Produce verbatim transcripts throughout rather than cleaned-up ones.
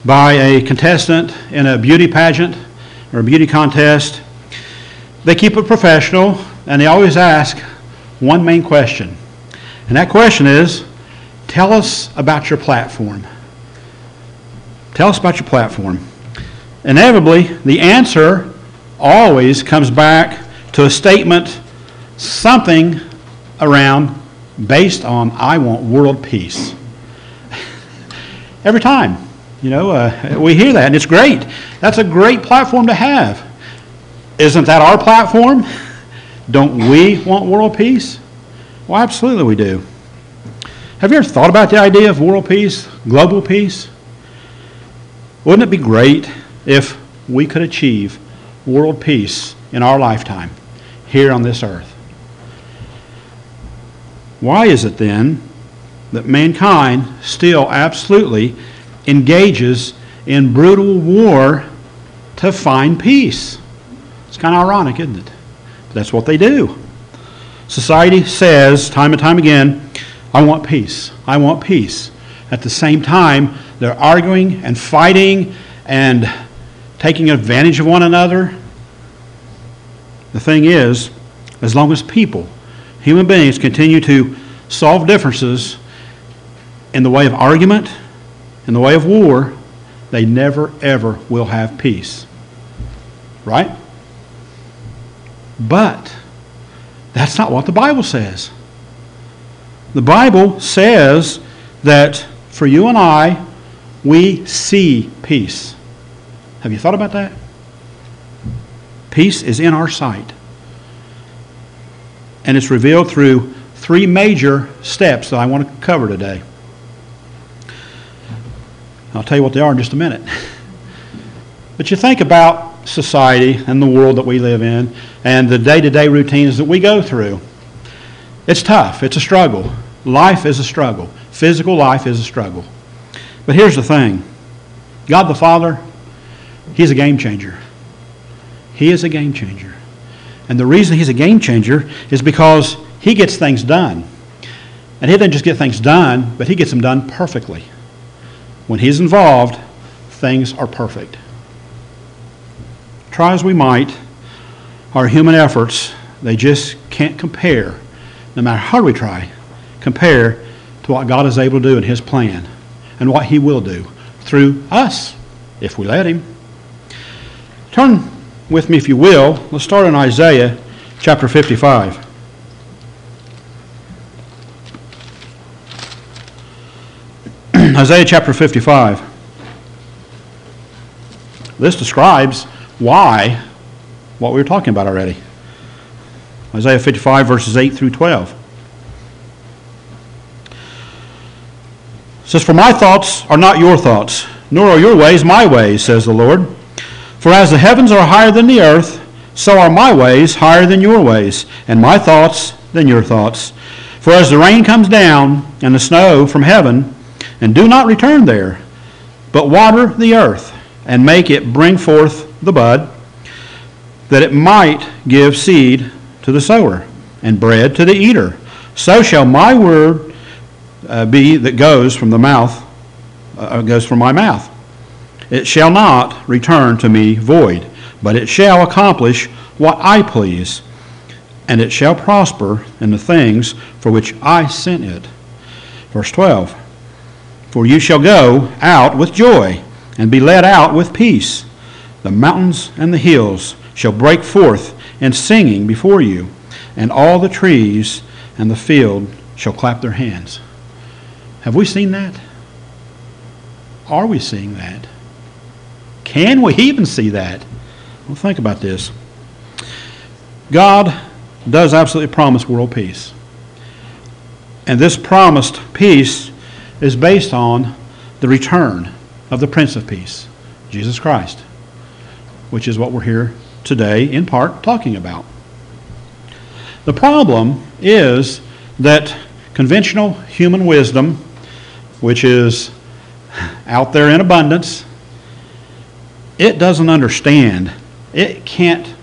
by a contestant in a beauty pageant or a beauty contest. They keep it professional, and they always ask one main question. And that question is, tell us about your platform. Tell us about your platform. Inevitably, the answer always comes back to a statement, something around, based on, I want world peace. Every time. You know, uh, we hear that, and it's great. That's a great platform to have. Isn't that our platform? Don't we want world peace? Well, absolutely we do. Have you ever thought about the idea of world peace, global peace? Wouldn't it be great if we could achieve world peace in our lifetime here on this earth? Why is it then that mankind still absolutely engages in brutal war to find peace? It's kind of ironic, isn't it? But that's what they do. Society says time and time again, I want peace. I want peace. At the same time, they're arguing and fighting and taking advantage of one another. The thing is, as long as people, human beings, continue to solve differences in the way of argument, in the way of war, they never, ever will have peace. Right? But that's not what the Bible says. The Bible says that for you and I, we see peace. Have you thought about that? Peace is in our sight. And it's revealed through three major steps that I want to cover today. I'll tell you what they are in just a minute. But you think about society and the world that we live in and the day-to-day routines that we go through. It's tough. It's a struggle. Life is a struggle. Physical life is a struggle. But here's the thing. God the Father, He's a game changer. He is a game changer. And the reason He's a game changer is because He gets things done. And He doesn't just get things done, but He gets them done perfectly. When He's involved, things are perfect. Try as we might, our human efforts, they just can't compare, no matter how we try, compare to what God is able to do in His plan and what He will do through us, if we let Him. Turn with me, if you will. Let's start in Isaiah chapter fifty-five. Isaiah chapter fifty-five. This describes why what we were talking about already. Isaiah fifty-five, verses eight through twelve. It says, For my thoughts are not your thoughts, nor are your ways my ways, says the Lord. For as the heavens are higher than the earth, so are my ways higher than your ways, and my thoughts than your thoughts. For as the rain comes down and the snow from heaven, and do not return there, but water the earth, and make it bring forth the bud, that it might give seed to the sower, and bread to the eater, so shall my word uh, be that goes from the mouth, uh, goes from my mouth. It shall not return to me void, but it shall accomplish what I please, and it shall prosper in the things for which I sent it. Verse twelve. For you shall go out with joy, and be led out with peace. The mountains and the hills shall break forth in singing before you, and all the trees and the field shall clap their hands. Have we seen that? Are we seeing that? Can we even see that? Well, think about this. God does absolutely promise world peace. And this promised peace is based on the return of the Prince of Peace, Jesus Christ, which is what we're here today in part talking about. The problem is that conventional human wisdom, which is out there in abundance, it doesn't understand. It can't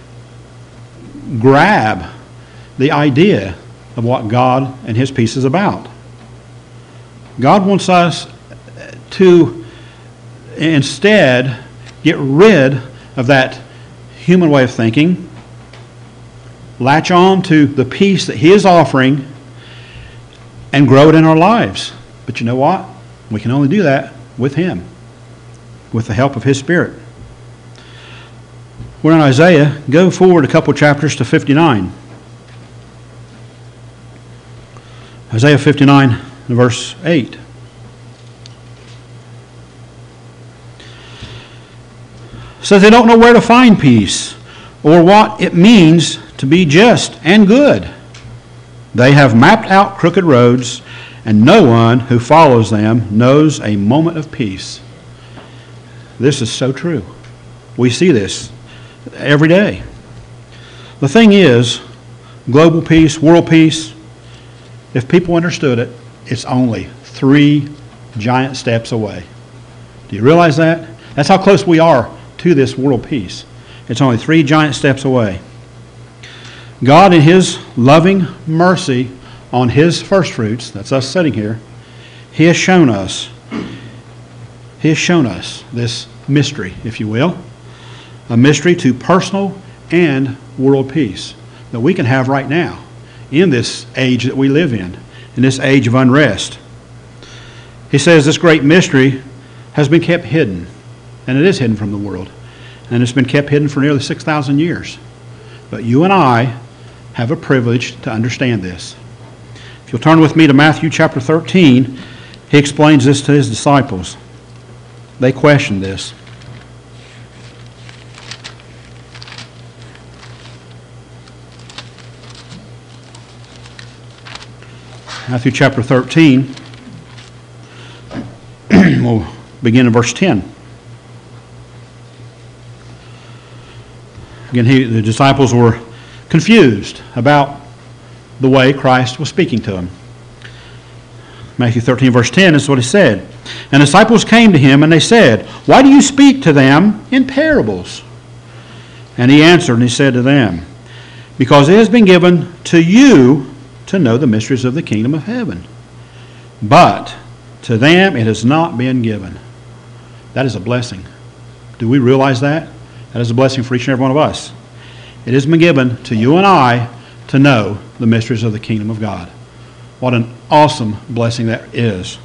grab the idea of what God and His peace is about. God wants us to instead get rid of that human way of thinking, latch on to the peace that He is offering, and grow it in our lives. But you know what? We can only do that with Him, with the help of His Spirit. We're in Isaiah. Go forward a couple chapters to fifty-nine. Isaiah fifty-nine, verse eight. It says they don't know where to find peace or what it means to be just and good. They have mapped out crooked roads, and no one who follows them knows a moment of peace. This is so true. We see this every day. The thing is, global peace, world peace, if people understood it, it's only three giant steps away. Do you realize that? That's how close we are to this world peace. It's only three giant steps away. God, in His loving mercy on His first fruits, that's us sitting here, He has shown us, He has shown us this mystery, if you will, a mystery to personal and world peace that we can have right now in this age that we live in, in this age of unrest. He says this great mystery has been kept hidden, and it is hidden from the world, and it's been kept hidden for nearly six thousand years. But you and I have a privilege to understand this. If you'll turn with me to Matthew chapter thirteen, He explains this to His disciples. They questioned this. Matthew chapter thirteen, we'll begin in verse ten. Again, he, the disciples were confused about the way Christ was speaking to them. Matthew thirteen, verse ten is what He said. And the disciples came to Him, and they said, "Why do you speak to them in parables?" And He answered, and He said to them, "Because it has been given to you to know the mysteries of the kingdom of heaven. But to them it has not been given." That is a blessing. Do we realize that? That is a blessing for each and every one of us. It has been given to you and I to know the mysteries of the kingdom of God. What an awesome blessing that is.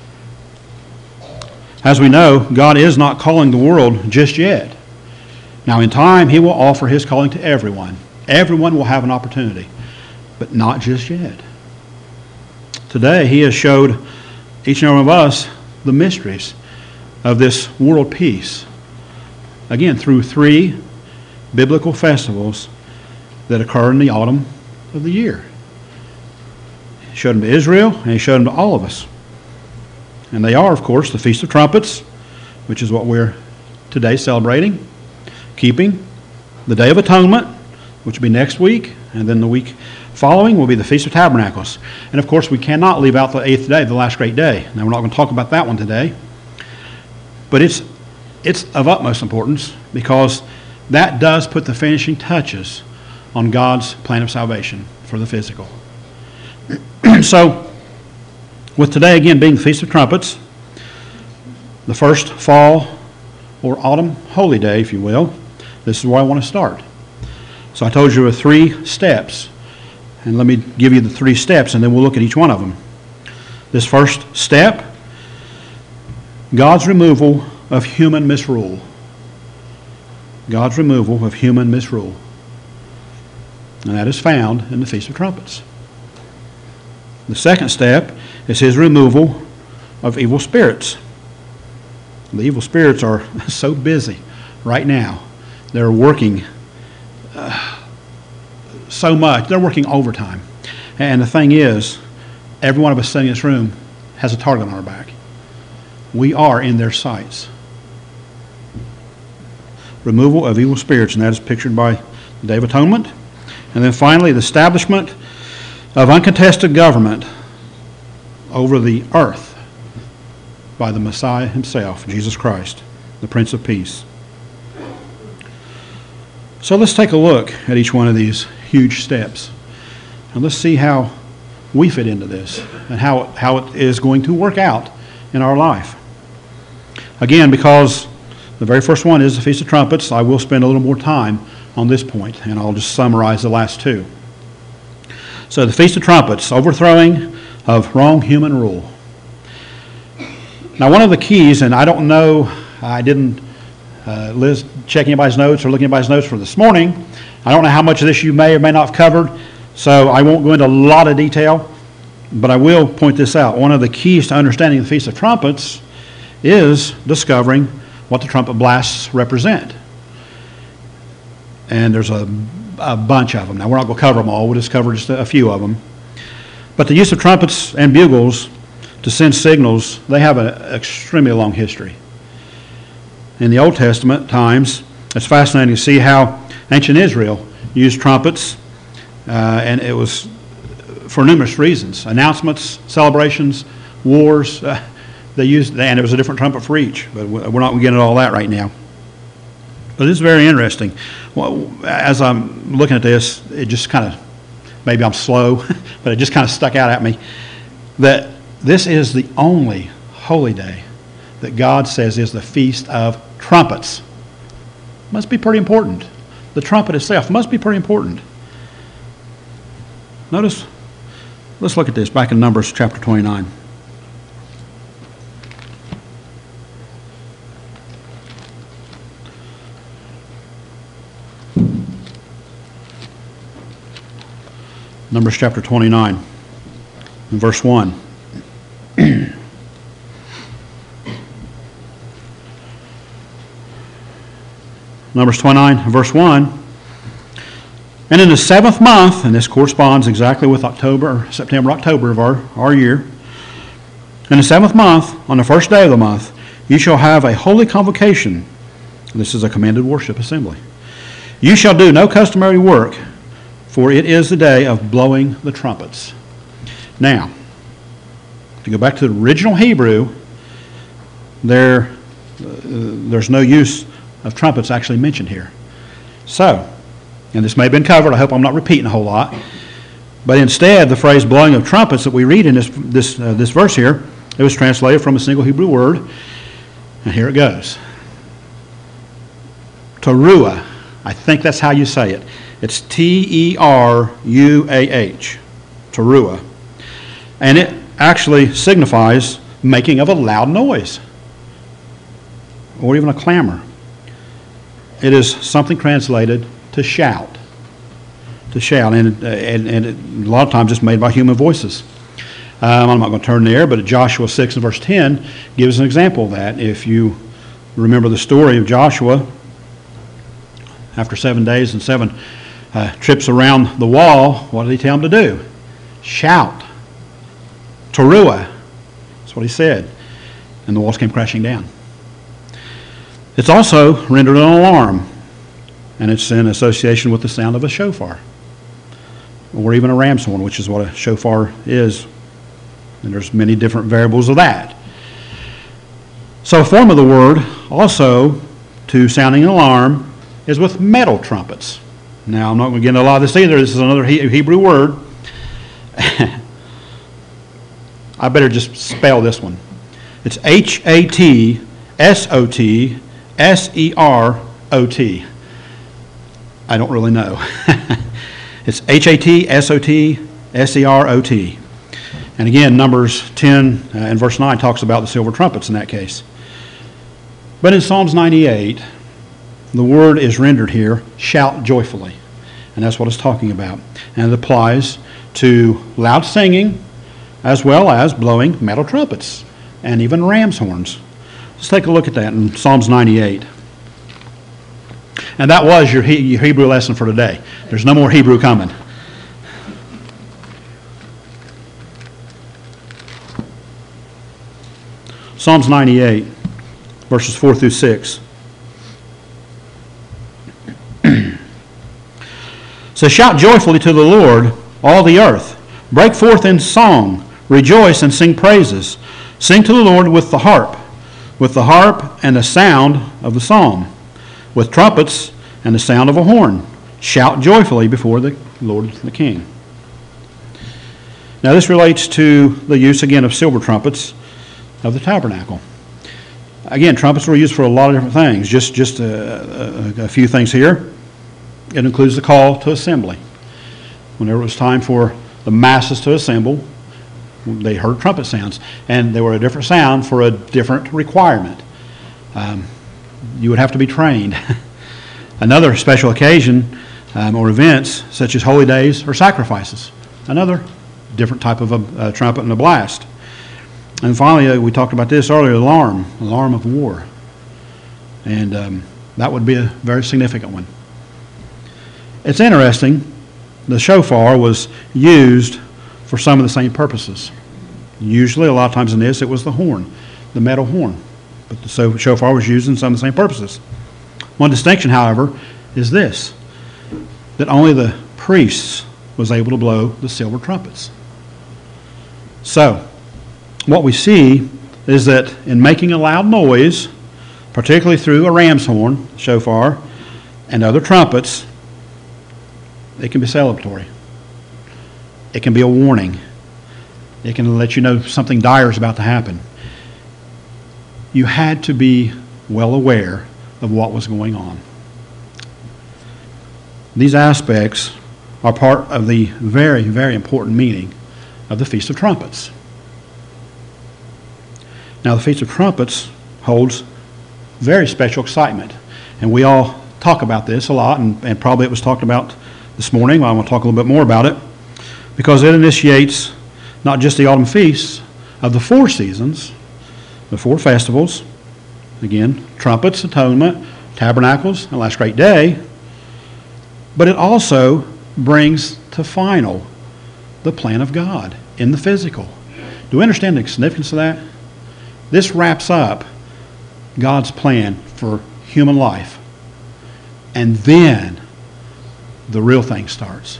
As we know, God is not calling the world just yet. Now in time, He will offer His calling to everyone. Everyone will have an opportunity. But not just yet. Today, He has showed each and every one of us the mysteries of this world peace. Again, through three biblical festivals that occur in the autumn of the year. He showed them to Israel, and He showed them to all of us. And they are, of course, the Feast of Trumpets, which is what we're today celebrating, keeping, the Day of Atonement, which will be next week, and then the week following will be the Feast of Tabernacles. And of course, we cannot leave out the eighth day, the last great day. Now, we're not going to talk about that one today. But it's it's of utmost importance because that does put the finishing touches on God's plan of salvation for the physical. So, with today again being the Feast of Trumpets, the first fall or autumn holy day, if you will, this is where I want to start. So I told you there were three steps. And let me give you the three steps, and then we'll look at each one of them. This first step, God's removal of human misrule. God's removal of human misrule. And that is found in the Feast of Trumpets. The second step is His removal of evil spirits. The evil spirits are so busy right now. They're working uh, so much. They're working overtime. And the thing is, every one of us sitting in this room has a target on our back. We are in their sights. Removal of evil spirits, and that is pictured by the Day of Atonement. And then finally, the establishment of uncontested government over the earth by the Messiah Himself, Jesus Christ, the Prince of Peace. So let's take a look at each one of these huge steps. And let's see how we fit into this and how, how it is going to work out in our life. Again, because the very first one is the Feast of Trumpets, I will spend a little more time on this point, and I'll just summarize the last two. So the Feast of Trumpets, overthrowing of wrong human rule. Now, one of the keys, and I don't know, I didn't uh, Liz check anybody's notes or look at anybody's notes for this morning. I don't know how much of this you may or may not have covered, so I won't go into a lot of detail, but I will point this out. One of the keys to understanding the Feast of Trumpets is discovering what the trumpet blasts represent. And there's a, a bunch of them. Now, we're not going to cover them all. We'll just cover just a, a few of them. But the use of trumpets and bugles to send signals, they have an extremely long history. In the Old Testament times, it's fascinating to see how ancient Israel used trumpets, uh, and it was for numerous reasons. Announcements, celebrations, wars, uh, they used, and there was a different trumpet for each, but we're not going to get into all that right now. But it's very interesting. Well, as I'm looking at this, it just kind of, maybe I'm slow, but it just kind of stuck out at me that this is the only holy day that God says is the Feast of Trumpets. Must be pretty important. The trumpet itself must be pretty important. Notice, let's look at this back in Numbers chapter twenty-nine. Numbers chapter twenty-nine, and verse one. Numbers twenty-nine, verse one. And in the seventh month, and this corresponds exactly with October, September, October of our, our year. In the seventh month, on the first day of the month, you shall have a holy convocation. This is a commanded worship assembly. You shall do no customary work, for it is the day of blowing the trumpets. Now, to go back to the original Hebrew, there, uh, there's no use of trumpets actually mentioned here. So, and this may have been covered, I hope I'm not repeating a whole lot, but instead the phrase blowing of trumpets that we read in this this uh, this verse here, it was translated from a single Hebrew word, and here it goes. Teruah, I think that's how you say it. It's T E R U A H, teruah. And it actually signifies making of a loud noise, or even a clamor. It is something translated to shout. To shout, and, and, and it, a lot of times it's made by human voices. Um, I'm not going to turn there, but Joshua six and verse ten gives an example of that. If you remember the story of Joshua, after seven days and seven uh, trips around the wall, what did he tell them to do? Shout. Teruah. That's what he said. And the walls came crashing down. It's also rendered an alarm, and it's in association with the sound of a shofar, or even a ram's horn, which is what a shofar is. And there's many different variables of that. So a form of the word also to sounding an alarm is with metal trumpets. Now, I'm not going to get into a lot of this either. This is another Hebrew word. I better just spell this one. It's H A T S O T S E R O T. I don't really know. It's H A T S O T S E R O T. And again, Numbers ten uh, and verse nine talks about the silver trumpets in that case. But in Psalms ninety-eight, the word is rendered here, shout joyfully. And that's what it's talking about. And it applies to loud singing as well as blowing metal trumpets and even ram's horns. Let's take a look at that in Psalms ninety-eight. And that was your, he- your Hebrew lesson for today. There's no more Hebrew coming. Psalms ninety-eight, verses four through six. So shout joyfully to the Lord, all the earth. Break forth in song. Rejoice and sing praises. Sing to the Lord with the harp, with the harp and the sound of the psalm, with trumpets and the sound of a horn. Shout joyfully before the Lord the King. Now this relates to the use again of silver trumpets of the tabernacle. again, trumpets were used for a lot of different things. Just, just a, a, a few things here. It includes the call to assembly. Whenever it was time for the masses to assemble, they heard trumpet sounds, and they were a different sound for a different requirement. Um, you would have to be trained. Another special occasion um, or events, such as holy days or sacrifices. Another different type of a, a trumpet and a blast. And finally, uh, we talked about this earlier, alarm, alarm of war. And um, that would be a very significant one. It's interesting, the shofar was used for some of the same purposes. Usually, a lot of times in this, it was the horn, the metal horn. But the shofar was used in some of the same purposes. One distinction, however, is this, that only the priests was able to blow the silver trumpets. So, what we see is that in making a loud noise, particularly through a ram's horn, shofar, and other trumpets, it can be celebratory. It can be a warning. It can let you know something dire is about to happen. You had to be well aware of what was going on. These aspects are part of the very, very important meaning of the Feast of Trumpets. Now, the Feast of Trumpets holds very special excitement, and we all talk about this a lot, and, and probably it was talked about this morning. I want to talk a little bit more about it, because it initiates not just the autumn feasts of the four seasons, the four festivals, again, trumpets, atonement, tabernacles, and last great day, but it also brings to final the plan of God in the physical. Do we understand the significance of that? This wraps up God's plan for human life. And then the real thing starts.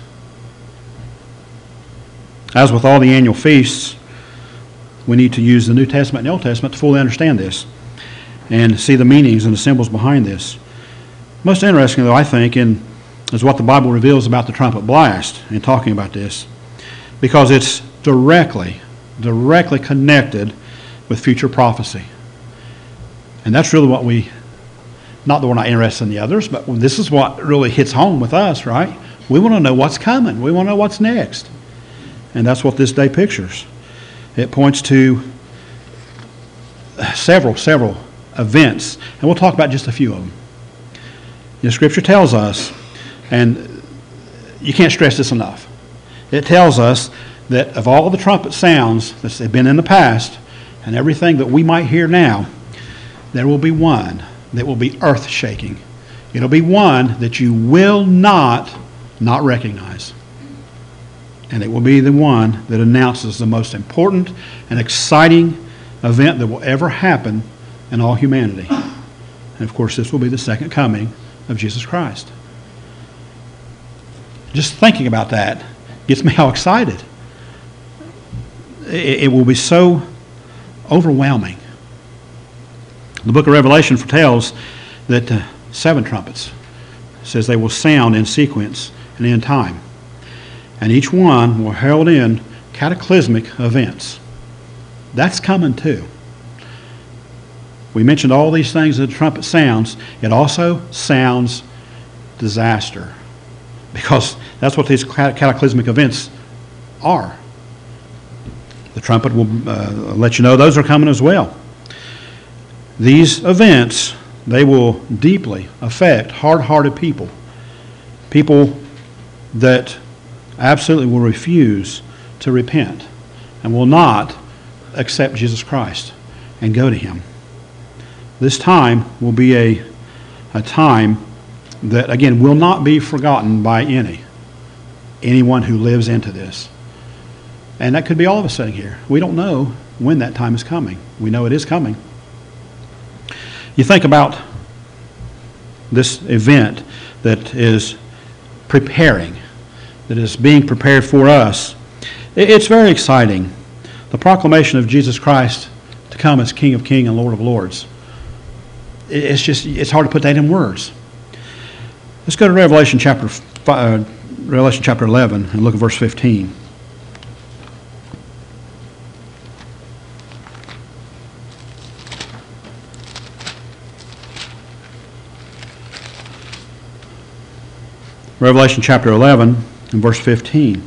As with all the annual feasts, we need to use the New Testament and the Old Testament to fully understand this and see the meanings and the symbols behind this. Most interesting, though, I think, in, is what the Bible reveals about the trumpet blast in talking about this, because it's directly, directly connected with future prophecy. And that's really what we, not that we're not interested in the others, but this is what really hits home with us, right? We want to know what's coming. We want to know what's next. And that's what this day pictures. It points to several, several events. And we'll talk about just a few of them. The Scripture tells us, and you can't stress this enough, it tells us that of all the trumpet sounds that have been in the past and everything that we might hear now, there will be one that will be earth-shaking. It'll be one that you will not not recognize. And it will be the one that announces the most important and exciting event that will ever happen in all humanity. And of course, this will be the second coming of Jesus Christ. Just thinking about that gets me all excited. It, it will be so overwhelming. The book of Revelation foretells that uh, seven trumpets, says they will sound in sequence and in time. And each one will herald in cataclysmic events. That's coming too. We mentioned all these things that the trumpet sounds. It also sounds disaster, because that's what these cataclysmic events are. The trumpet will uh, let you know those are coming as well. These events, they will deeply affect hard-hearted people, people that absolutely will refuse to repent and will not accept Jesus Christ and go to Him. This time will be a, a time that, again, will not be forgotten by any, anyone who lives into this. And that could be all of us sitting here. We don't know when that time is coming. We know it is coming. You think about this event that is preparing, that is being prepared for us. It's very exciting. The proclamation of Jesus Christ to come as King of Kings and Lord of Lords. It's just, it's hard to put that in words. Let's go to Revelation chapter, uh, Revelation chapter eleven and look at verse fifteen. Revelation chapter eleven and verse fifteen.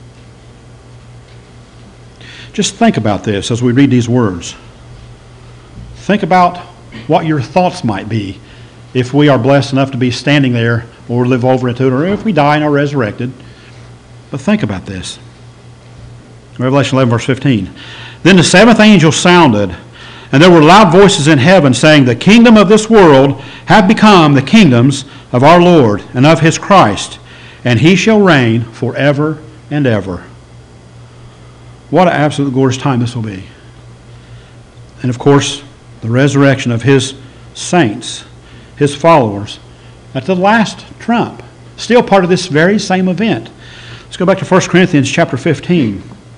Just think about this as we read these words. Think about what your thoughts might be if we are blessed enough to be standing there or live over into it, or if we die and are resurrected. But think about this. Revelation eleven, verse fifteen. Then the seventh angel sounded, and there were loud voices in heaven saying, the kingdom of this world have become the kingdoms of our Lord and of his Christ, and he shall reign forever and ever. What an absolute glorious time this will be. And of course, the resurrection of his saints, his followers, at the last trump. Still part of this very same event. Let's go back to First Corinthians chapter fifteen.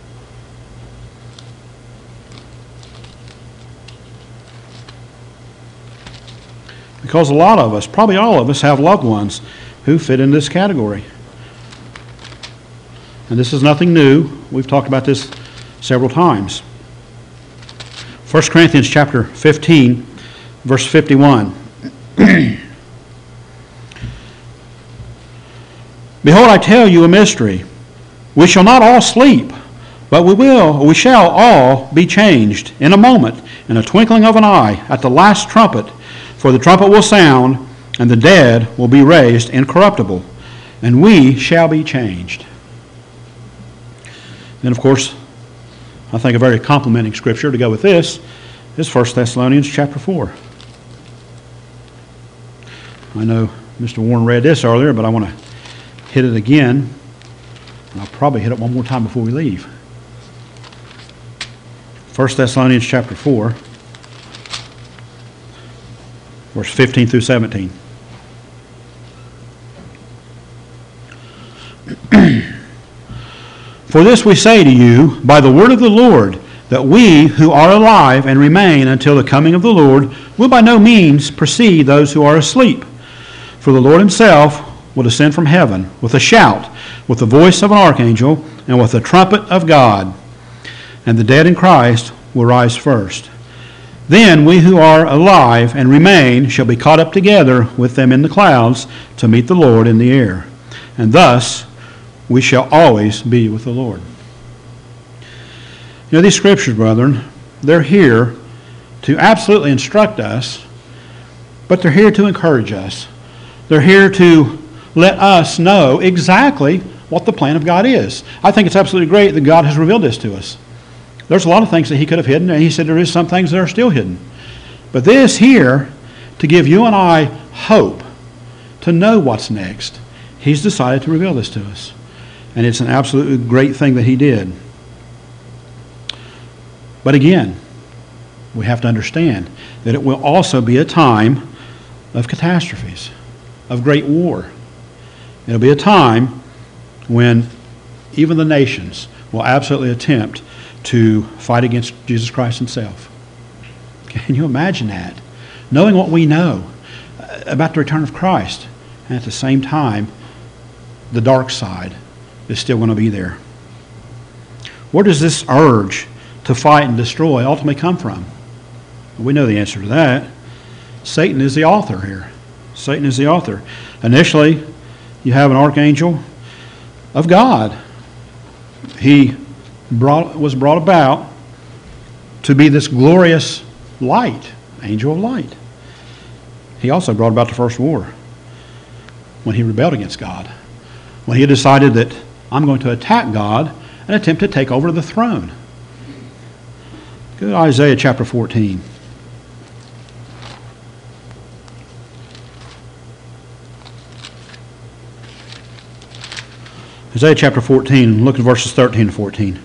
Because a lot of us, probably all of us, have loved ones who fit in this category. And this is nothing new. We've talked about this several times. First Corinthians chapter fifteen, verse fifty-one. Behold, I tell you a mystery. We shall not all sleep, but we will, we shall all be changed in a moment, in a twinkling of an eye, at the last trumpet. For the trumpet will sound, and the dead will be raised incorruptible, and we shall be changed. Then, of course, I think a very complimenting scripture to go with this is First Thessalonians chapter four. I know Mister Warren read this earlier, but I want to hit it again. And I'll probably hit it one more time before we leave. First Thessalonians chapter four, verse fifteen through seventeen. For this we say to you by the word of the Lord, that we who are alive and remain until the coming of the Lord will by no means precede those who are asleep. For the Lord himself will descend from heaven with a shout, with the voice of an archangel, and with the trumpet of God. And the dead in Christ will rise first. Then we who are alive and remain shall be caught up together with them in the clouds to meet the Lord in the air. And thus we shall always be with the Lord. You know, these scriptures, brethren, they're here to absolutely instruct us, but they're here to encourage us. They're here to let us know exactly what the plan of God is. I think it's absolutely great that God has revealed this to us. There's a lot of things that he could have hidden, and he said there is some things that are still hidden. But this here, to give you and I hope, to know what's next, he's decided to reveal this to us. And it's an absolutely great thing that he did. But again, we have to understand that it will also be a time of catastrophes, of great war. It'll be a time when even the nations will absolutely attempt to fight against Jesus Christ himself. Can you imagine that? Knowing what we know about the return of Christ, and at the same time, the dark side is still going to be there. Where does this urge to fight and destroy ultimately come from? We know the answer to that. Satan is the author here. Satan is the author. Initially, you have an archangel of God. He brought, was brought about to be this glorious light, angel of light. He also brought about the first war when he rebelled against God. When he decided that I'm going to attack God and attempt to take over the throne. Go to Isaiah chapter fourteen. Isaiah chapter fourteen, look at verses thirteen and fourteen.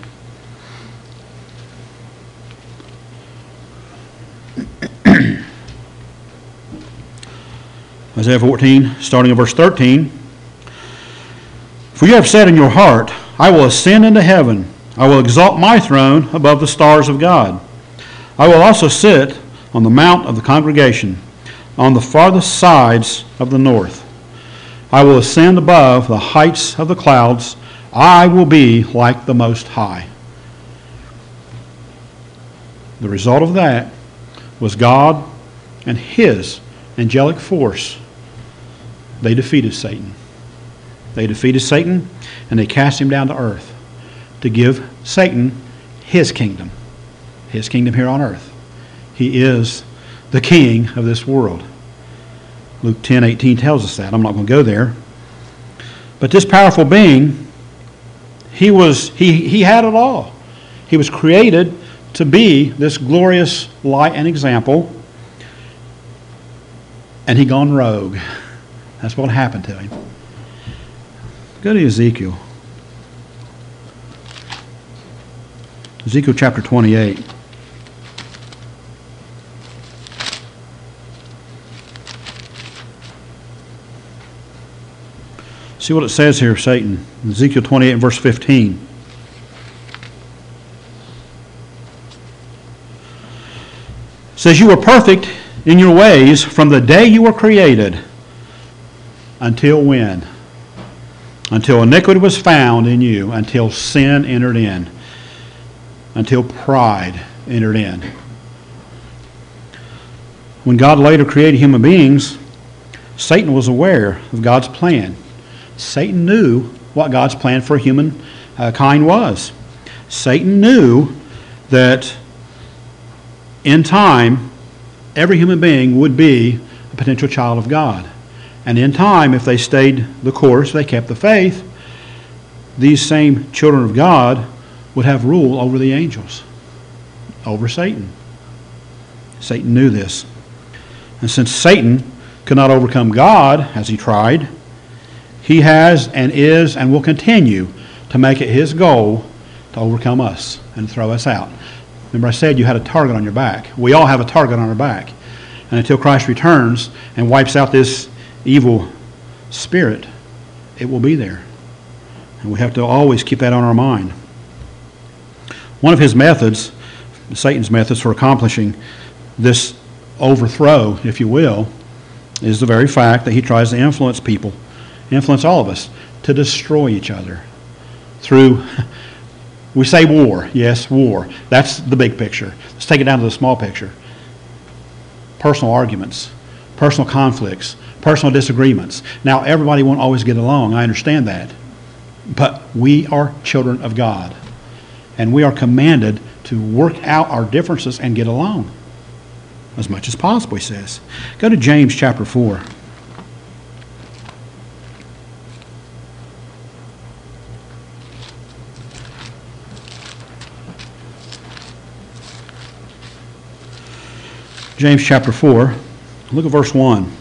Isaiah fourteen, starting at verse thirteen. For you have said in your heart, I will ascend into heaven. I will exalt my throne above the stars of God. I will also sit on the mount of the congregation, on the farthest sides of the north. I will ascend above the heights of the clouds. I will be like the Most High. The result of that was God and his angelic force. They defeated Satan. They defeated Satan, and they cast him down to earth to give Satan his kingdom, his kingdom here on earth. He is the king of this world. Luke ten eighteen tells us that. I'm not going to go there. But this powerful being, he was he he had it all. He was created to be this glorious light and example, and he gone rogue. That's what happened to him. Go to Ezekiel. Ezekiel chapter twenty-eight. See what it says here of Satan. Ezekiel twenty-eight and verse fifteen. It says, "You were perfect in your ways from the day you were created." Until when? Until iniquity was found in you, until sin entered in, until pride entered in. When God later created human beings, Satan was aware of God's plan. Satan knew what God's plan for humankind was. Satan knew that in time, every human being would be a potential child of God. And in time, if they stayed the course, they kept the faith, these same children of God would have rule over the angels, over Satan. Satan knew this. And since Satan could not overcome God, as he tried, he has and is and will continue to make it his goal to overcome us and throw us out. Remember I said you had a target on your back. We all have a target on our back. And until Christ returns and wipes out this evil spirit, it will be there. And we have to always keep that on our mind. One of his methods, Satan's methods for accomplishing this overthrow, if you will, is the very fact that he tries to influence people, influence all of us, to destroy each other through, we say war, yes, war. That's the big picture. Let's take it down to the small picture. Personal arguments, personal conflicts, personal disagreements. Now, everybody won't always get along. I understand that. But we are children of God. And we are commanded to work out our differences and get along as much as possible, he says. Go to James chapter four. James chapter four. Look at verse one.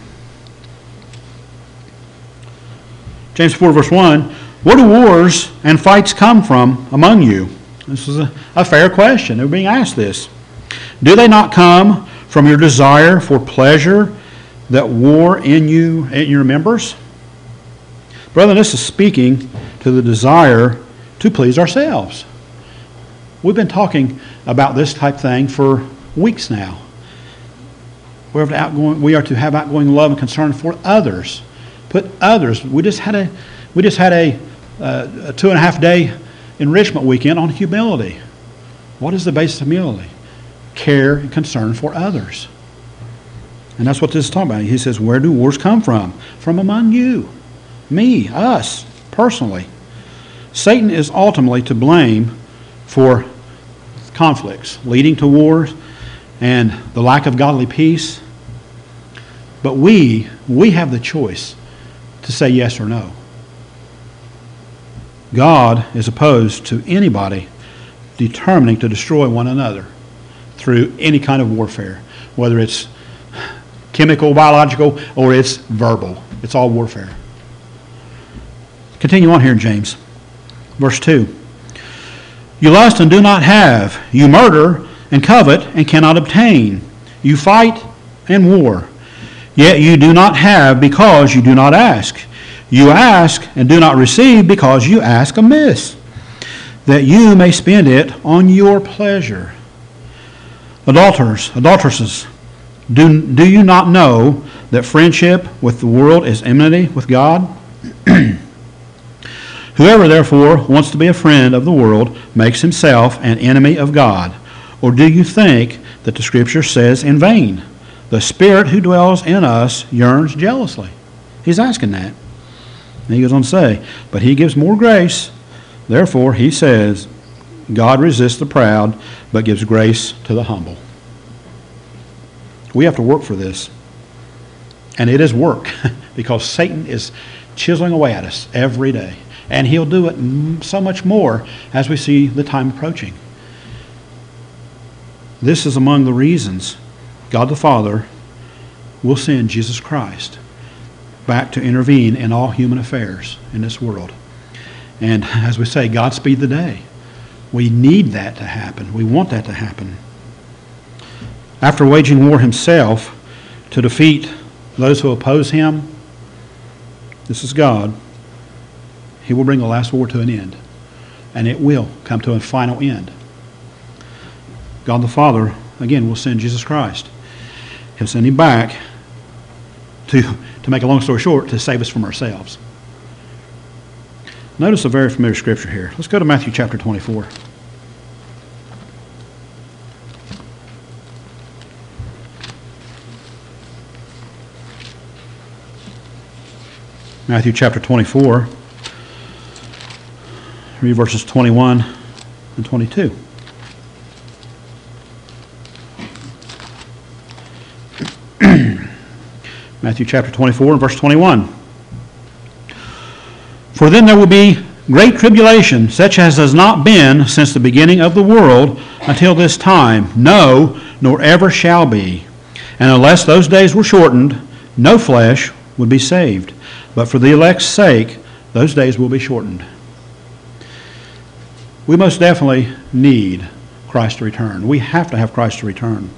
James four verse one, "Where do wars and fights come from among you?" This is a, a fair question. They're being asked this. "Do they not come from your desire for pleasure that war in you in your members?" Brother, this is speaking to the desire to please ourselves. We've been talking about this type thing for weeks now. We are to, outgoing, we are to have outgoing love and concern for others. Put others. We just had a we just had a, uh, a two and a half day enrichment weekend on humility. What is the basis of humility? Care and concern for others. And that's what this is talking about. He says, "Where do wars come from? From among you." Me, us, personally. Satan is ultimately to blame for conflicts leading to wars and the lack of godly peace. But we, we have the choice to say yes or no. God is opposed to anybody determining to destroy one another through any kind of warfare, whether it's chemical, biological, or it's verbal. It's all warfare. Continue on here in James. Verse two. "You lust and do not have. You murder and covet and cannot obtain. You fight and war. Yet you do not have because you do not ask. You ask and do not receive because you ask amiss, that you may spend it on your pleasure." Adulterers, adulteresses, do, do you not know that friendship with the world is enmity with God? Whoever therefore wants to be a friend of the world makes himself an enemy of God. Or do you think that the Scripture says in vain, "The Spirit who dwells in us yearns jealously"? He's asking that. And he goes on to say, but he gives more grace. Therefore, he says, God resists the proud, but gives grace to the humble. We have to work for this. And it is work, because Satan is chiseling away at us every day. And he'll do it so much more as we see the time approaching. This is among the reasons God the Father will send Jesus Christ back to intervene in all human affairs in this world. And as we say, God speed the day. We need that to happen. We want that to happen. After waging war himself to defeat those who oppose him, this is God, he will bring the last war to an end. And it will come to a final end. God the Father, again, will send Jesus Christ. He'll send him back to, to make a long story short, to save us from ourselves. Notice a very familiar scripture here. Let's go to Matthew chapter twenty-four. Matthew chapter twenty-four. Read verses twenty-one and twenty-two. Matthew chapter twenty-four and verse twenty-one. For then there will be great tribulation, such as has not been since the beginning of the world until this time, no, nor ever shall be. And unless those days were shortened, no flesh would be saved. But for the elect's sake, those days will be shortened. We most definitely need Christ to return. We have to have Christ to return.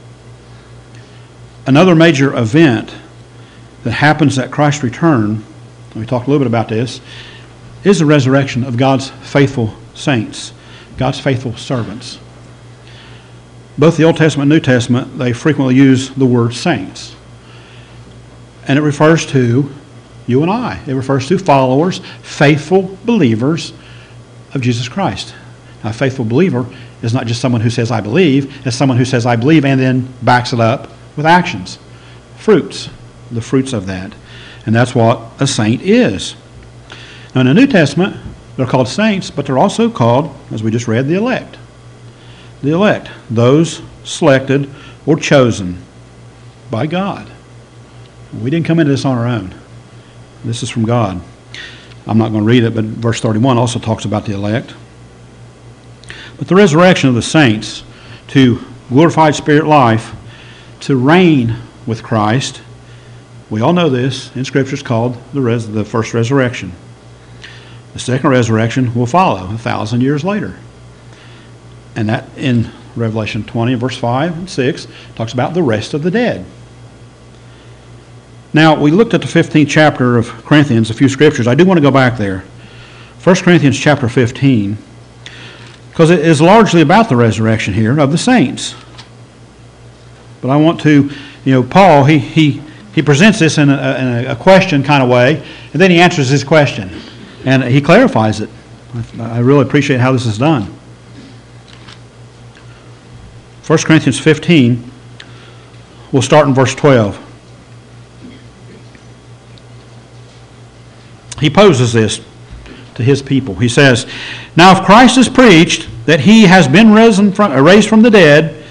Another major event that happens at Christ's return, we talked a little bit about this, is the resurrection of God's faithful saints, God's faithful servants. Both the Old Testament and New Testament, they frequently use the word saints. And it refers to you and I. It refers to followers, faithful believers of Jesus Christ. Now, a faithful believer is not just someone who says, I believe. It's someone who says, I believe, and then backs it up with actions. Fruits. The fruits of that. And that's what a saint is. Now, in the New Testament, they're called saints, but they're also called, as we just read, the elect. The elect. Those selected or chosen by God. We didn't come into this on our own. This is from God. I'm not going to read it, but verse thirty-one also talks about the elect. But the resurrection of the saints to glorified spirit life, to reign with Christ, we all know this in Scripture, is called the, res- the first resurrection. The second resurrection will follow a thousand years later. And that in Revelation twenty, verse five and six, talks about the rest of the dead. Now, we looked at the fifteenth chapter of Corinthians, a few scriptures. I do want to go back there. First Corinthians chapter fifteen, because it is largely about the resurrection here of the saints. But I want to, you know, Paul, he he, he presents this in a, in a question kind of way, and then he answers his question. And he clarifies it. I, I really appreciate how this is done. First Corinthians fifteen, we'll start in verse twelve. He poses this to his people. He says, now if Christ is preached that he has been risen from, raised from the dead,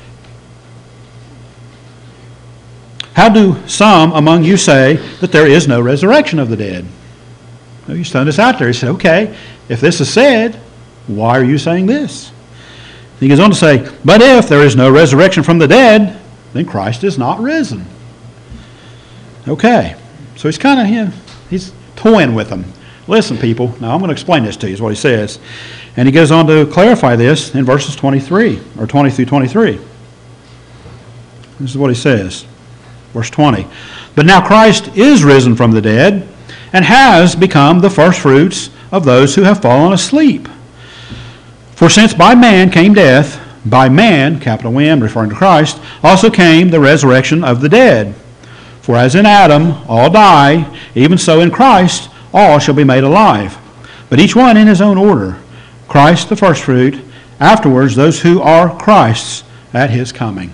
how do some among you say that there is no resurrection of the dead? Well, he's throwing this out there. He said, okay, if this is said, why are you saying this? He goes on to say, but if there is no resurrection from the dead, then Christ is not risen. Okay, so he's kind of, you know, he's toying with them. Listen, people, now I'm going to explain this to you, is what he says. And he goes on to clarify this in verses twenty-three, or twenty through twenty-three. This is what he says. Verse twenty. But now Christ is risen from the dead, and has become the firstfruits of those who have fallen asleep. For since by man came death, by man, capital M, referring to Christ, also came the resurrection of the dead. For as in Adam all die, even so in Christ all shall be made alive. But each one in his own order. Christ the firstfruit, afterwards those who are Christ's at his coming.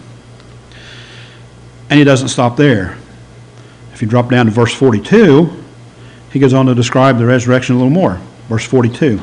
And he doesn't stop there. If you drop down to verse forty-two, he goes on to describe the resurrection a little more. Verse forty-two.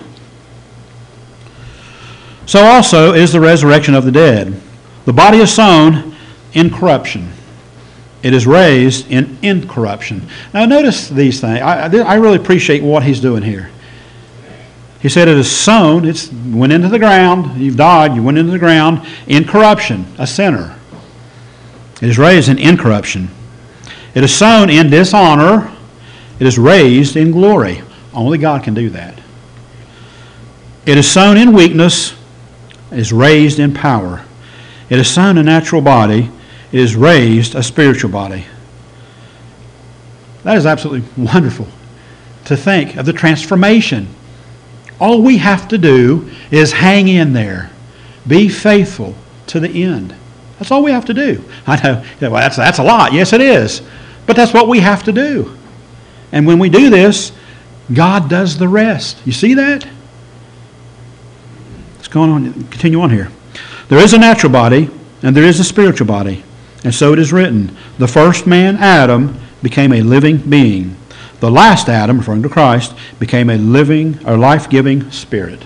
So also is the resurrection of the dead. The body is sown in corruption. It is raised in incorruption. Now notice these things. I, I really appreciate what he's doing here. He said it is sown, it went into the ground, you've died, you went into the ground in corruption, a sinner. It is raised in incorruption. It is sown in dishonor. It is raised in glory. Only God can do that. It is sown in weakness. It is raised in power. It is sown a natural body. It is raised a spiritual body. That is absolutely wonderful to think of the transformation. All we have to do is hang in there. Be faithful to the end. That's all we have to do. I know, well, that's, that's a lot. Yes, it is. But that's what we have to do. And when we do this, God does the rest. You see that? Let's go on, continue on here. There is a natural body, and there is a spiritual body. And so it is written, the first man, Adam, became a living being. The last Adam, referring to Christ, became a living or life-giving spirit.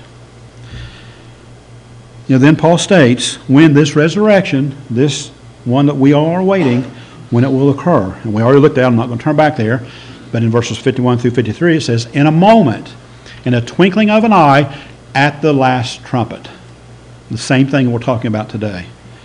You know, then Paul states, when this resurrection, this one that we are awaiting, when it will occur. And we already looked at it, I'm not going to turn back there, but in verses fifty-one through fifty-three it says, in a moment, in a twinkling of an eye, at the last trumpet. The same thing we're talking about today.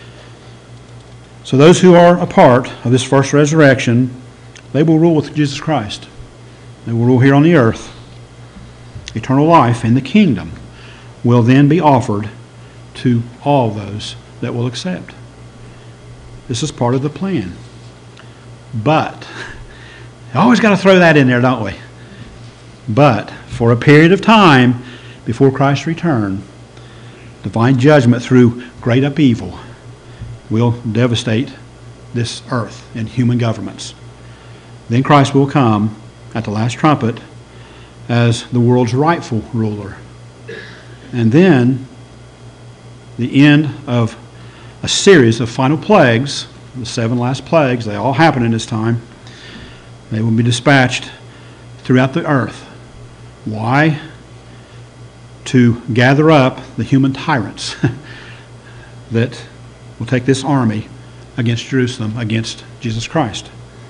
So those who are a part of this first resurrection, they will rule with Jesus Christ. They will rule here on the earth. Eternal life in the kingdom will then be offered to all those that will accept. This is part of the plan. But, always got to throw that in there, don't we? But, for a period of time before Christ's return, divine judgment through great upheaval will devastate this earth and human governments. Then Christ will come at the last trumpet as the world's rightful ruler. And then the end of a series of final plagues, the seven last plagues, they all happen in this time. They will be dispatched throughout the earth. Why? To gather up the human tyrants that will take this army against Jerusalem, against Jesus Christ.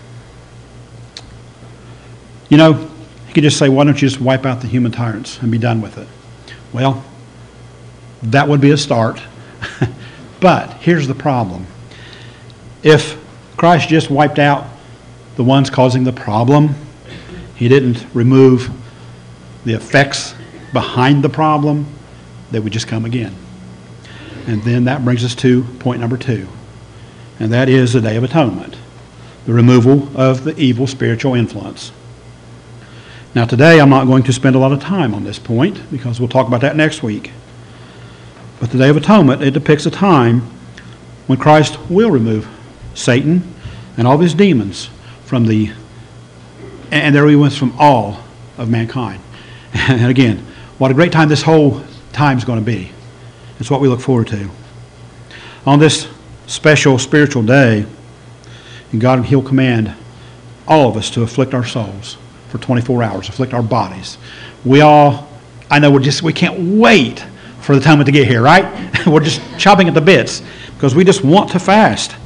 You know, you could just say, why don't you just wipe out the human tyrants and be done with it? Well, that would be a start. But here's the problem. If Christ just wiped out the ones causing the problem, he didn't remove the effects behind the problem, they would just come again. And then that brings us to point number two. And that is the Day of Atonement. The removal of the evil spiritual influence. Now today I'm not going to spend a lot of time on this point because we'll talk about that next week. But the Day of Atonement, it depicts a time when Christ will remove Satan and all of his demons from the, and there he went from all of mankind. And again, what a great time this whole time is going to be. It's what we look forward to. On this special spiritual day, God, he'll command all of us to afflict our souls for twenty-four hours, afflict our bodies. We all, I know we're just, we can't wait for the atonement to get here, right? We're just chopping at the bits because we just want to fast.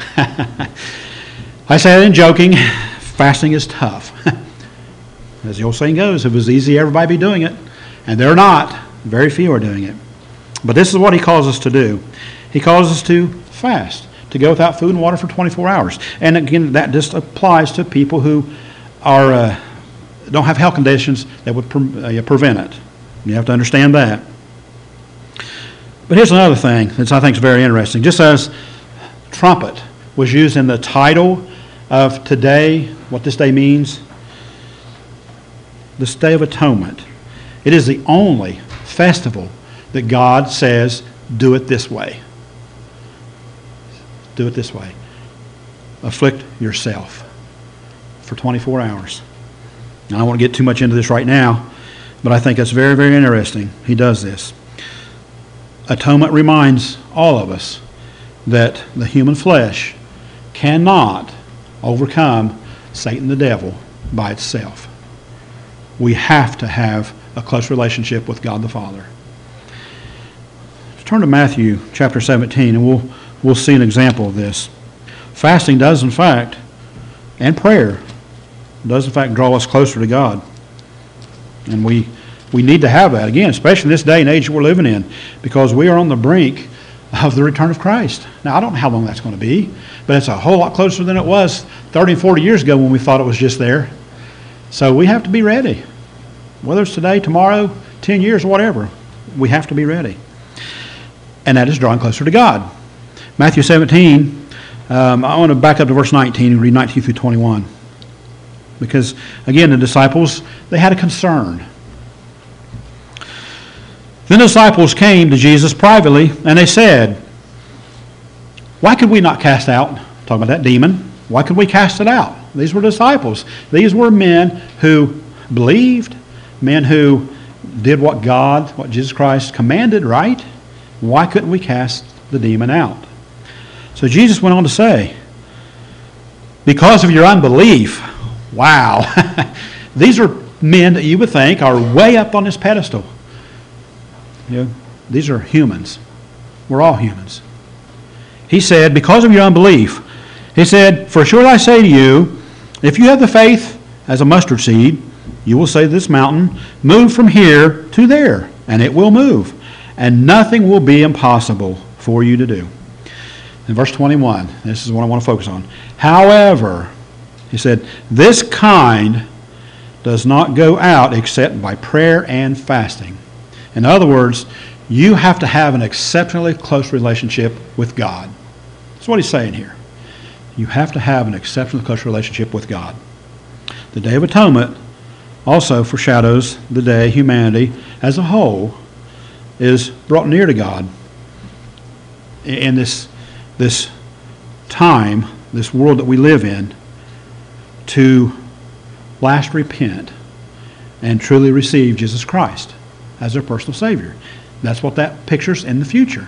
I say that in joking, fasting is tough. As the old saying goes, if it was easy, everybody would be doing it. And they're not. Very few are doing it. But this is what he calls us to do. He calls us to fast, to go without food and water for twenty-four hours. And again, that just applies to people who are uh, don't have health conditions that would pre- uh, prevent it. You have to understand that. But here's another thing that I think is very interesting. Just as trumpet was used in the title of today, what this day means, this Day of Atonement, it is the only festival that God says, do it this way. Do it this way. Afflict yourself for twenty-four hours. Now, I don't want to get too much into this right now, but I think that's very, very interesting. He does this. Atonement reminds all of us that the human flesh cannot overcome Satan the devil by itself. we have to have a close relationship with God the Father. Let's turn to Matthew chapter seventeen, and we'll, we'll see an example of this. Fasting does, in fact, and prayer does, in fact, draw us closer to God. And we we need to have that, again, especially in this day and age we're living in, because we are on the brink of the return of Christ. Now, I don't know how long that's going to be, but it's a whole lot closer than it was thirty and forty years ago when we thought it was just there. So we have to be ready. Whether it's today, tomorrow, ten years, or whatever, we have to be ready. And that is drawing closer to God. Matthew seventeen, um, I want to back up to verse nineteen and read nineteen through twenty-one. Because, again, the disciples, they had a concern. Then the disciples came to Jesus privately, and they said, why could we not cast out, talking about that demon, why could we cast it out? These were disciples. These were men who believed, men who did what God, what Jesus Christ commanded, right? Why couldn't we cast the demon out? So Jesus went on to say, because of your unbelief. Wow. These are men that you would think are way up on this pedestal. You know, these are humans. We're all humans. He said, because of your unbelief, he said, for sure I say to you, if you have the faith as a mustard seed, you will say to this mountain, move from here to there, and it will move, and nothing will be impossible for you to do. In verse twenty-one, this is what I want to focus on. However, he said, this kind does not go out except by prayer and fasting. In other words, you have to have an exceptionally close relationship with God. That's what he's saying here. You have to have an exceptionally close relationship with God. The Day of Atonement also foreshadows the day humanity as a whole is brought near to God in this, this time, this world that we live in, to last repent and truly receive Jesus Christ as their personal Savior. That's what that pictures in the future.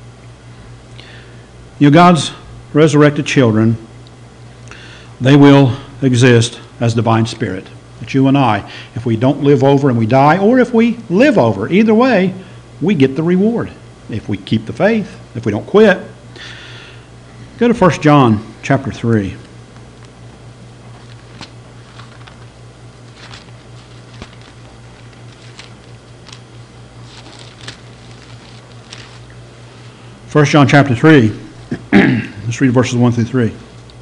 You know, God's resurrected children, they will exist as divine spirit. But you and I, if we don't live over and we die, or if we live over, either way, we get the reward. If we keep the faith, if we don't quit. Go to First John chapter three. First John chapter three. Let's read verses one through three.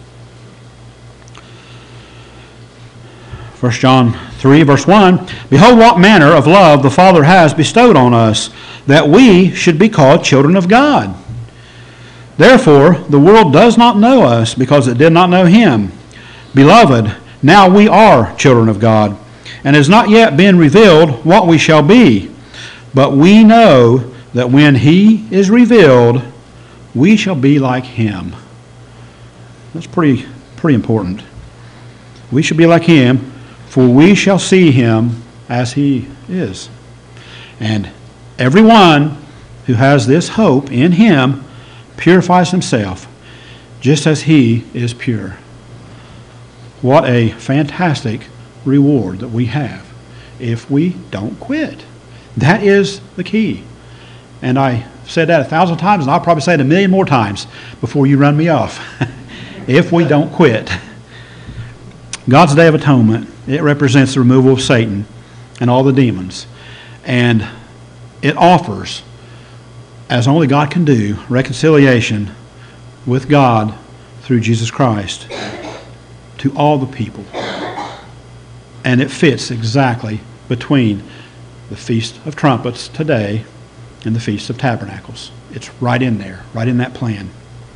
First John three, verse one. Behold, what manner of love the Father has bestowed on us, that we should be called children of God. Therefore, the world does not know us, because it did not know him. Beloved, now we are children of God, and it has not yet been revealed what we shall be. But we know that when he is revealed, we shall be like him. That's pretty, pretty important. We shall be like him, for we shall see him as he is. And everyone who has this hope in him purifies himself, just as he is pure. What a fantastic reward that we have if we don't quit. That is the key. And I said that a thousand times, and I'll probably say it a million more times before you run me off. If we don't quit. God's Day of Atonement, it represents the removal of Satan and all the demons. And it offers, as only God can do, reconciliation with God through Jesus Christ to all the people. And it fits exactly between the Feast of Trumpets today and the Feast of Tabernacles. It's right in there, right in that plan.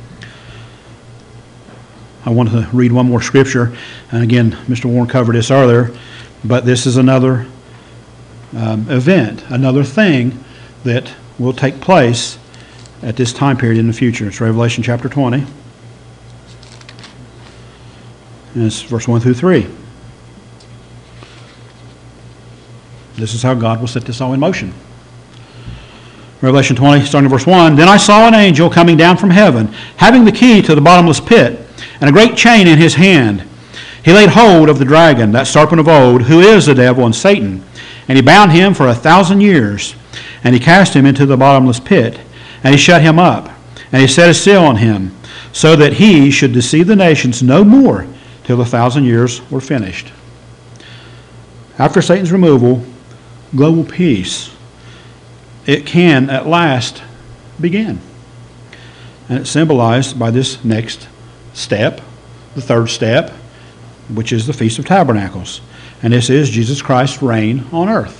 I want to read one more scripture. And again, Mister Warren covered this earlier, but this is another um, event, another thing that will take place at this time period in the future. It's Revelation chapter twenty. And it's verse one through three. This is how God will set this all in motion. Revelation twenty, starting in verse one. Then I saw an angel coming down from heaven, having the key to the bottomless pit, and a great chain in his hand. He laid hold of the dragon, that serpent of old, who is the devil and Satan, and he bound him for a thousand years, and he cast him into the bottomless pit, and he shut him up, and he set a seal on him, so that he should deceive the nations no more till the thousand years were finished. After Satan's removal, global peace, it can at last begin. And it's symbolized by this next step, the third step, which is the Feast of Tabernacles. And this is Jesus Christ's reign on earth.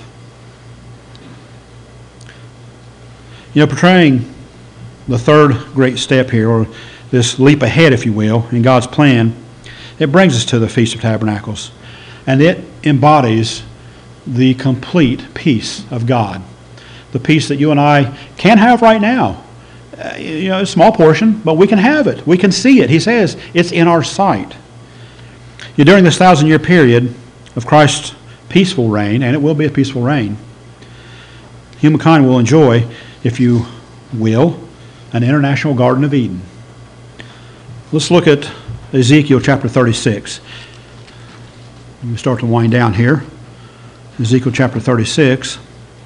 You know, portraying the third great step here, or this leap ahead, if you will, in God's plan, it brings us to the Feast of Tabernacles. And it embodies the complete peace of God. The peace that you and I can have right now. Uh, you know, a small portion, but we can have it. We can see it. He says it's in our sight. You know, during this thousand-year period of Christ's peaceful reign, and it will be a peaceful reign, humankind will enjoy, if you will, an international Garden of Eden. Let's look at Ezekiel chapter thirty-six. We start to wind down here. Ezekiel chapter thirty-six.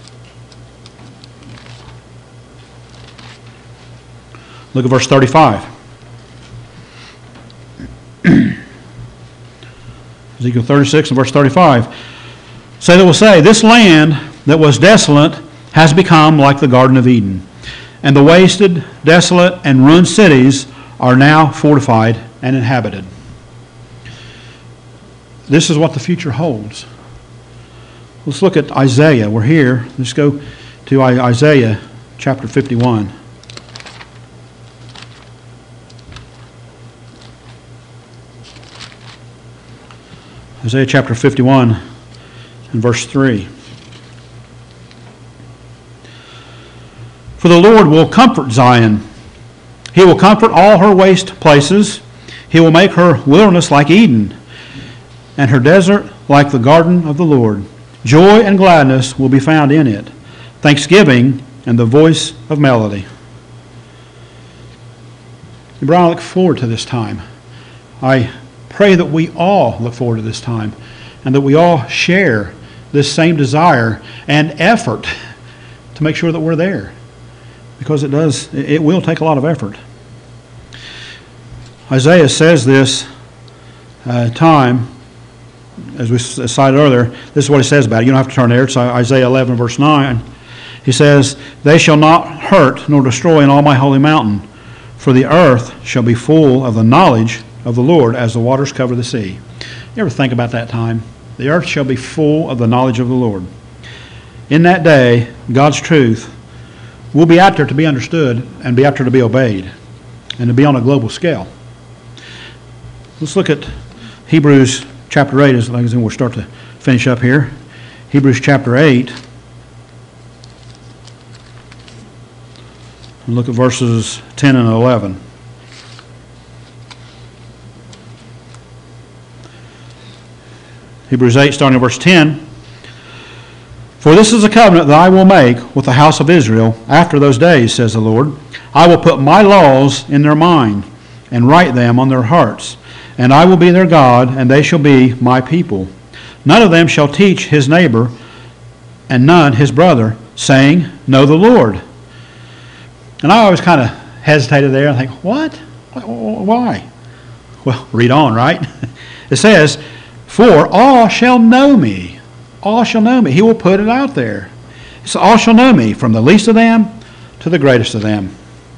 Look at verse thirty-five. Ezekiel thirty-six and verse thirty-five. So they will say, this land that was desolate has become like the Garden of Eden, and the wasted, desolate, and ruined cities are now fortified and inhabited. This is what the future holds. Let's look at Isaiah. We're here. Let's go to Isaiah chapter fifty-one. Isaiah chapter fifty-one and verse three. For the Lord will comfort Zion. He will comfort all her waste places. He will make her wilderness like Eden, and her desert like the garden of the Lord. Joy and gladness will be found in it, thanksgiving and the voice of melody. Brian, I look forward to this time. I pray that we all look forward to this time, and that we all share this same desire and effort to make sure that we're there, because it does, it will take a lot of effort. Isaiah says this uh, time, as we cited earlier, this is what he says about it. You don't have to turn there. It's Isaiah eleven, verse nine. He says, they shall not hurt nor destroy in all my holy mountain, for the earth shall be full of the knowledge of the Lord as the waters cover the sea. You ever think about that time? The earth shall be full of the knowledge of the Lord. In that day, God's truth will be out there to be understood and be out there to be obeyed, and to be on a global scale. Let's look at Hebrews chapter eight, as long as we'll start to finish up here. Hebrews chapter eight. And look at verses ten and eleven. Hebrews eight, starting at verse ten. For this is a covenant that I will make with the house of Israel after those days, says the Lord. I will put my laws in their mind and write them on their hearts. And I will be their God, and they shall be my people. None of them shall teach his neighbor, and none his brother, saying, know the Lord. And I always kind of hesitated there and think, what? Why? Well, read on, right? It says, for all shall know me. All shall know me. He will put it out there. So all shall know me, from the least of them to the greatest of them.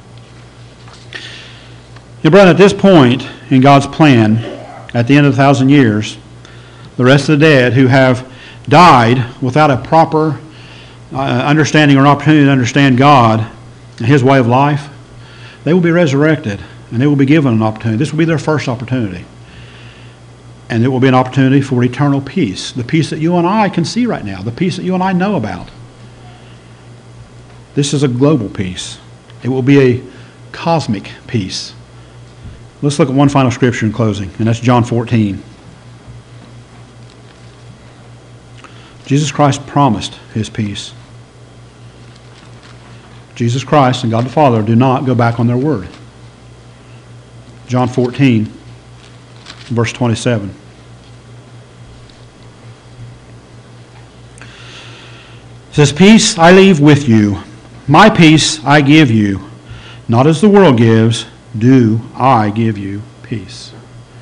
Your brother, at this point in God's plan, at the end of a thousand years, the rest of the dead who have died without a proper uh, understanding or opportunity to understand God and His way of life, they will be resurrected and they will be given an opportunity. This will be their first opportunity. And it will be an opportunity for eternal peace, the peace that you and I can see right now, the peace that you and I know about. This is a global peace. It will be a cosmic peace. Let's look at one final scripture in closing, and that's John fourteen. Jesus Christ promised His peace. Jesus Christ and God the Father do not go back on their word. John fourteen, verse twenty-seven. It says, peace I leave with you. My peace I give you. Not as the world gives, do I give you peace.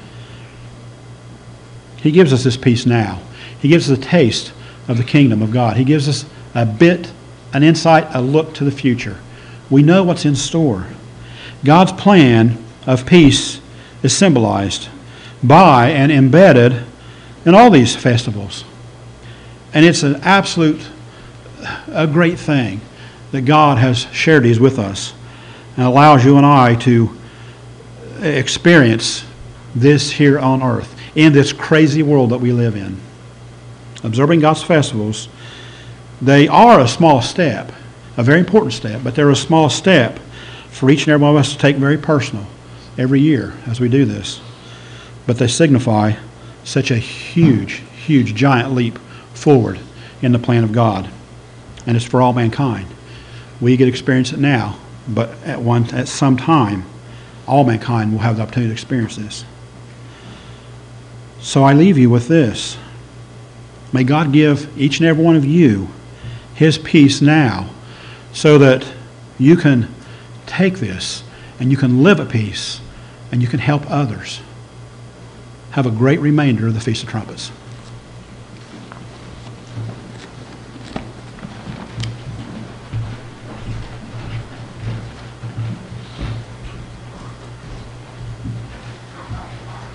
He gives us this peace now. He gives us a taste of the kingdom of God. He gives us a bit, an insight, a look to the future. We know what's in store. God's plan of peace is symbolized by and embedded in all these festivals. And it's an absolute, a great thing that God has shared these with us and allows you and I to experience this here on earth in this crazy world that we live in. Observing God's festivals, they are a small step, a very important step, but they're a small step for each and every one of us to take very personal every year as we do this. But they signify such a huge, huge, giant leap forward in the plan of God. And it's for all mankind. We get to experience it now, but at one at some time, all mankind will have the opportunity to experience this. So I leave you with this. May God give each and every one of you His peace now, so that you can take this and you can live at peace and you can help others. Have a great remainder of the Feast of Trumpets.